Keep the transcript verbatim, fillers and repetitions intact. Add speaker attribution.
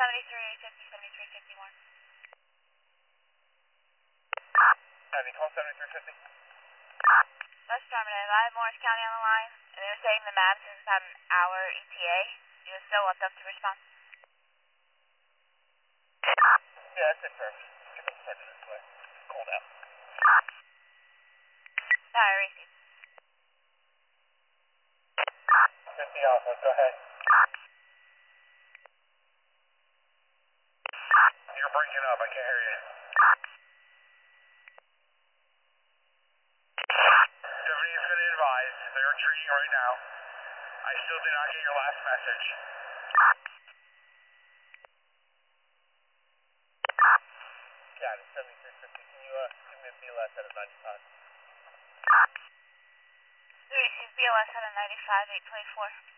Speaker 1: seventy-three fifty, seventy-three fifty-one.
Speaker 2: Heavy, call seventy-three fifty.
Speaker 1: That's affirmative. I have Morris County on the line, and they're saying the Madison is about an hour E T A. You still want them to respond?
Speaker 2: Yeah, that's confirmed. Get them started this way. Cool down.
Speaker 1: Sorry, receive.
Speaker 2: fifty Alpha, go ahead. You're breaking up, I can't hear you. seventy is going to advise, they're retreating right now. I still did not get your last message. Got it, seventy-three fifty. Can you uh, give me a B L S at a ninety-five?
Speaker 1: Receive B L S at a ninety-five, eight twenty-four.